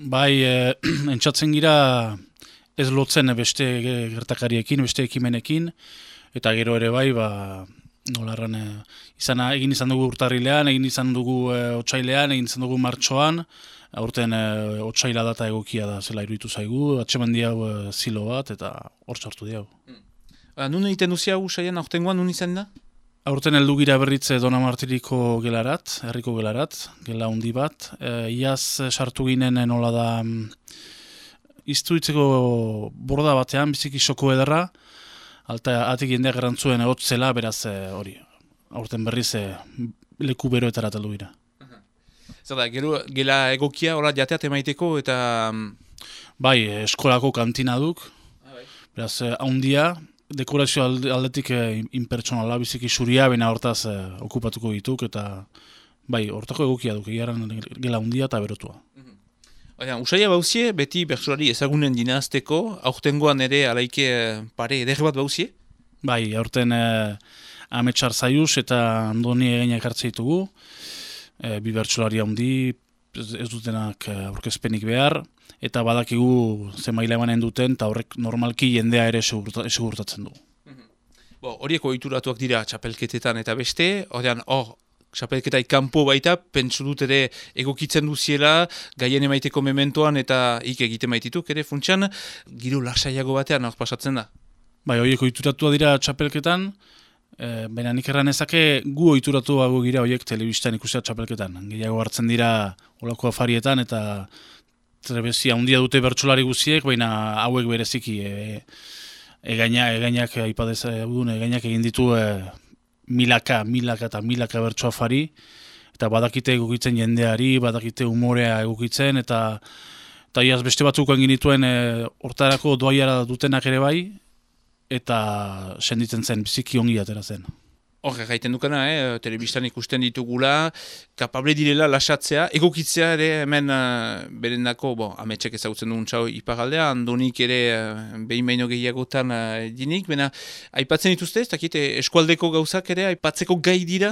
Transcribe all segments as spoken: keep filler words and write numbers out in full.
Bai, e, entzatzen gira ez lotzen beste gertakariekin, beste ekimenekin, eta gero ere bai, ba, nolarran, e, izana, egin izan dugu urtarrilean, egin izan dugu e, otsailean, egin izan dugu martxoan, aurten e, otsaila data egokia da, zela iruditu zaigu, atxeman diau e, zilo bat, eta hor sartu diau. Mm. Nun egiten duzia usaian, aurtengoan, nun izan da? Aurten heldu gira berritze Dona Martiriko gelarat, herriko gelarat, gela hundi bat. E, iaz sartu ginen nola da iztuitzeko borda batean, biziki soko ederra, alta atik jendeak erantzuen egotzela, beraz hori, aurten berriz e, leku beroetara heldu gira. Zer da, gero, gela egokia hola jateat emaiteko eta... Bai, eskolako kantina duk, ah, bai. Beraz haundia, dekorazio aldetik eh, inpertsonala, biziki zuria, baina hortaz eh, okupatuko dituk, eta bai, hortako egokia duk, egiaran gela hundia eta berotua. Baina, usaia bauzie, beti bertsolari ezagunen dinazteko, aurtengoan ere alaike pare eder bat bauzie? Bai, aurten eh, ametsar zaiuz eta andoni egainak hartzea ditugu, eh, bi bertsolari handi, ez, ez dutenak aurkezpenik behar, eta badakigu ze maila emanen duten, eta horrek normalki jendea ere segurtatzen du. Bo, horiek ohituratuak dira txapelketetan eta beste, horrean hor, txapelketai kanpo baita, pentsu dut ere egokitzen duziela, gaien emaiteko mementoan eta ik egiten maitituk ere funtsan, giro lasaiago batean hor pasatzen da. Bai, horiek ohituratua dira txapelketan, e, baina nik erran ezake gu ohituratuago gira horiek telebistan ikustea txapelketan. Gehiago hartzen dira olako afarietan eta trebezia handia dute bertsolari guziek, baina hauek bereziki e, egaina, egainak aipadez egun, egainak egin ditu e, milaka, milaka eta milaka bertso afari, eta badakite egokitzen jendeari, badakite umorea egokitzen, eta eta iaz beste batzuk egin dituen e, hortarako doaiara dutenak ere bai, eta senditzen zen, biziki ongi atera zen. Hor, gaiten dukana, eh? Telebistan ikusten ditugula, kapable direla lasatzea, egokitzea ere hemen uh, berendako, bo, ametsek ezagutzen dugun txau ipagaldea, andonik ere uh, behin baino gehiagotan uh, dinik, bena, aipatzen dituzte, ez dakit, eskualdeko gauzak ere, aipatzeko gai dira?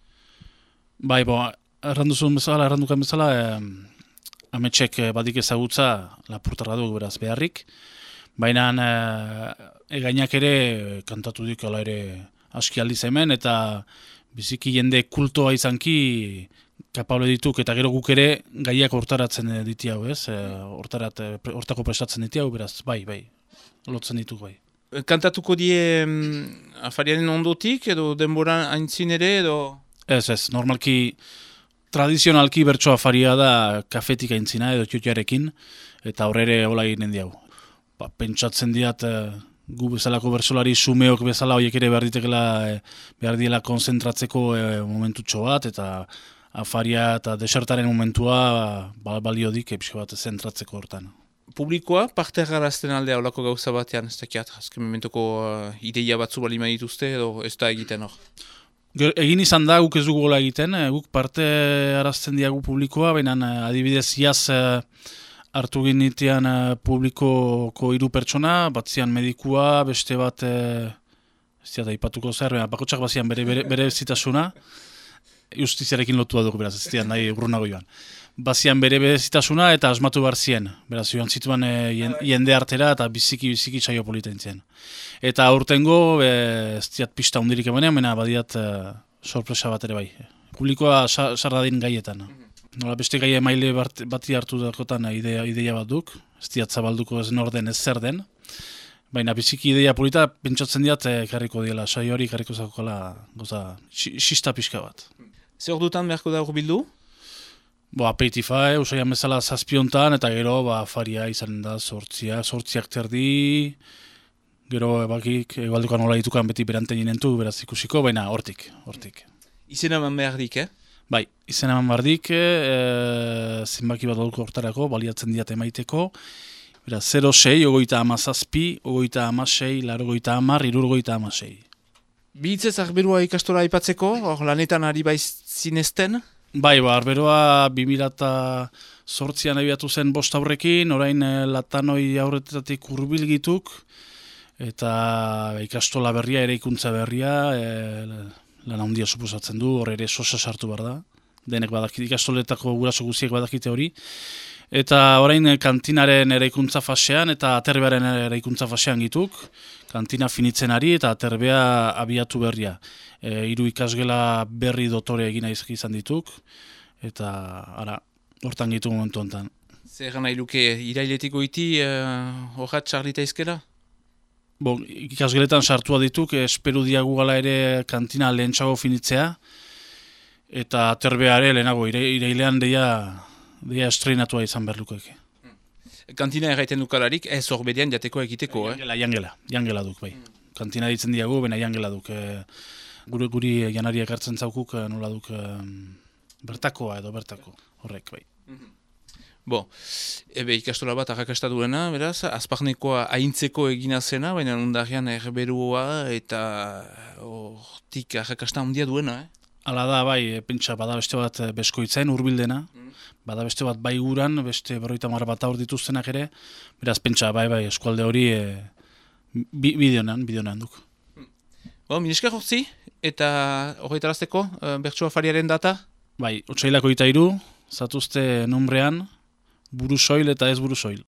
Bai, bo, erranduzun bezala, errandukan bezala, eh, ametsek badik ezagutza lapurtarra duk beraz beharrik, baina eh, egainak ere kantatu dik ala ere aski aldiz hemen, eta biziki jende kultoa izanki kapable dituk, eta gero guk ere gaiak hortaratzen diti hau, ez? E, hortarat, hortako prestatzen diti hau, beraz, bai, bai, lotzen dituk, bai. Kantatuko die mm, afariaren ondotik, edo denboran aintzin ere, edo... Ez, ez, normalki, tradizionalki bertso afaria da kafetik aintzina, edo txotxarekin, eta horre hola egiten diau. Ba, pentsatzen diat... gu bezalako bertsolari sumeok bezala horiek ere behar ditekela, e, behar diela konzentratzeko e, momentutxo bat, eta afaria eta desertaren momentua ba, balio dik epsko bat zentratzeko hortan. Publikoa parte garazten aldea olako gauza batean, ez dakiat, azken mementuko uh, ideia batzu balima dituzte, edo ez da egiten hor? Egin izan da, guk ez dugu gola egiten, e, guk parte arazten diagu publikoa, baina adibidez iaz... E, hartu ginitean uh, publikoko hiru pertsona, batzian medikua, beste bat, uh, ez da ipatuko zer, bakotxak bazian bere, bere, bere zitasuna, justiziarekin lotua dugu, beraz, ez dian, nahi urrunago joan. Bazian bere bezitasuna eta asmatu bar zien, beraz, joan zituan uh, jende artera eta biziki-biziki saio politen zien. Eta aurtengo, uh, ez diat pista hundirik emanean, mena badiat uh, sorpresa bat ere bai. Publikoa sardadin gaietan. Nola beste gaia emaile bati hartu dakotan ideia, ideia bat duk, ez diat zabalduko ez norden ez zer den, baina biziki ideia polita pentsatzen diat karriko diela, sai hori karriko zakola goza xista pixka bat. Zer dutan beharko da urbildu? Bo, aperitifai, usaian bezala zazpiontan, eta gero ba, afaria izan da sortzia, sortziak terdi, gero bakik, egualdukan nola ditukan beti beranten inentu, beraz ikusiko, baina hortik, hortik. Izena man behar dik, eh? Bai, izen eman bardik, e, zenbaki bat dolko hortarako, baliatzen diat emaiteko, bera, zero sei, ogoita amazazpi, ogoita amasei, larogoita amar, irurgoita amasei. Bihitzez arberoa ikastora aipatzeko, hor lanetan ari baiz zinezten? Bai, ba, arberoa bi mila zortzian abiatu zen bost aurrekin, orain e, latanoi aurretatik hurbilgituk, eta ikastola berria, ere ikuntza berria, e, lan handia suposatzen du, hor ere sosa sartu behar da. Denek badakit, ikastoletako guraso guziek badakite hori. Eta orain kantinaren eraikuntza fasean eta aterbearen eraikuntza fasean gituk, kantina finitzen ari eta aterbea abiatu berria. E, hiru ikasgela berri dotore egina izan dituk, eta ara, hortan gitu momentu honetan. Zer nahi luke, irailetiko iti horrat uh, txarlita izkela? Bon, ikasgeletan sartua dituk, esperu diagu gala ere kantina lehentxago finitzea, eta aterbeare lehenago, irailean deia, deia estreinatua izan berlukek. Kantina erraiten dukalarik, ez horbedean jateko egiteko, eh? Jangela, jangela, jangela duk, bai. Kantina ditzen diagu, baina jangela duk. E, gure guri janariak hartzen zaukuk, nola duk, e, bertakoa edo bertako, horrek, bai. Bo, ebe ikastola bat arrakasta duena, beraz, azparnekoa haintzeko egina zena, baina ondarean erberua eta hortik arrakasta handia duena, eh? Hala da, bai, pentsa, bada beste bat beskoitzen, urbildena, mm. bada beste bat bai guran, beste berroita mar bat aur dituztenak ere, beraz, pentsa, bai, bai, eskualde hori e, bideonan, bideonan duk. Bo, mineska jortzi, eta horretarazteko, bertso afariaren data? Bai, otsailako eta iru, zatuzte nombrean, buru soil eta ez buru soil.